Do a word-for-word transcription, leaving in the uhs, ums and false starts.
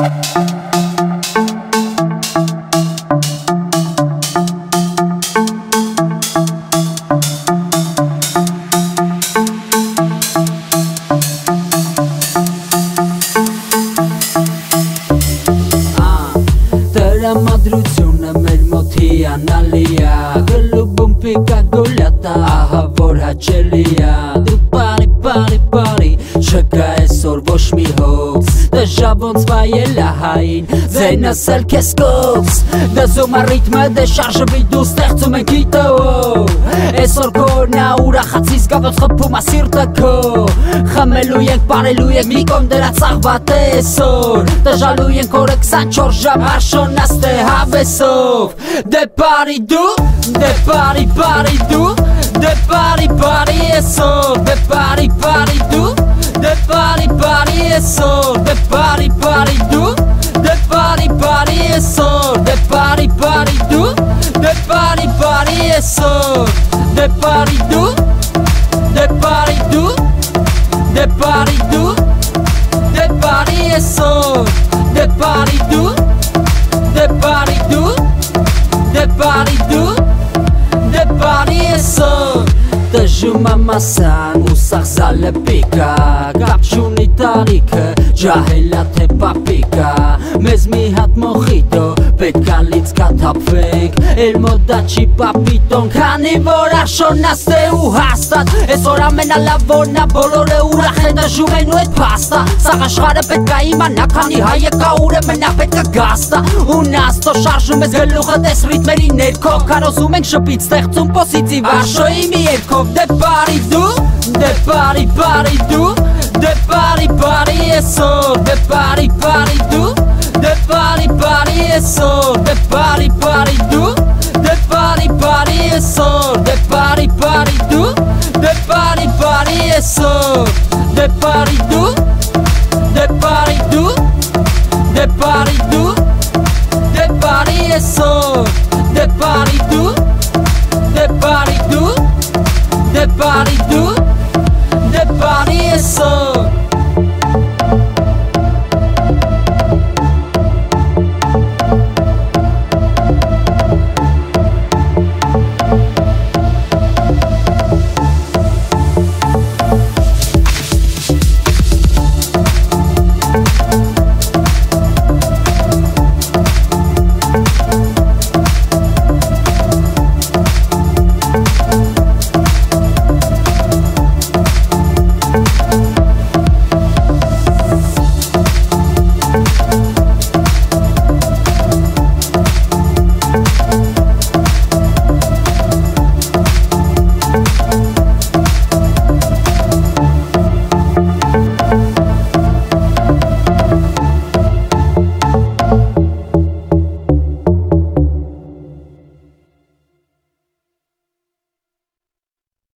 Madruciuna մեր մոտ հիանալի ա Գլուբում պիկա գոլյատա ահա որ հաճելի ա Դու բարի բարի բարի չկա այսօր ոչ մի հոց Դժա ոնց վայել ա հային ձայնս էլ քեզ կոց Դզում ա ռիթմը դե շարժվի դու ստեղծում են գիտով Այսօր կորնա ուրախացի զգավոց խփում ա սիրտը քո Խմելու ենք բարելու ենք մի կողմ դրած աղբատ է այսօր Դժալու ենք օրը քսանչորս ժամ արշոնաստ է հավեսով Դե բարի դու, դե բարի բարի դու Դե բարի բարի այսօր Դե բարի բարի դու Դե բարի բարի այսօր Դե բարի բարի դու Դե բարի բարի այսօր Դե բարի բարի դու Դե բարի բարի այսօր Դե բարի դու Դե բարի դու Դե բարի դու Դե բարի այսօր Դե բարի դու Դե բարի դու Դե բարի դու Դե բարի այսօր Դժում ա մասան ու սաղզալը պիկա Կապ չունի տարիքը ջահելա թե պապիկա Մեզ մի հատ մոխիտո պետք ա լից կաթապվենք Էլ մոդա չի պապիտոն քանի որ արշոնաստ է ու հաստատ Այսօր ամենալավորն ա բոլորը ուրախ է դժում են ու էդ պաստա Սաղ աշխարը պետք ա իմանա քանի հայը կա ուրեմն ա պետք ա գաստա Ու նաստո շարժում ես գլուխը տես ռիթմերի ներքո Քարոզում ենք շպիտ ստեղծում պոսիտիվ արշոյի մի երկով Դե բարի դու, դե բարի բարի դու Դե բարի բարի այսօր Դե բարի բարի դու Դե բարի բարի այսօր Դե բարի բարի դու Դե բարի բարի այսօր Դե բարի բարի դու Դե բարի բարի այսօր Դե բարի դու Դե բարի դու Դե բարի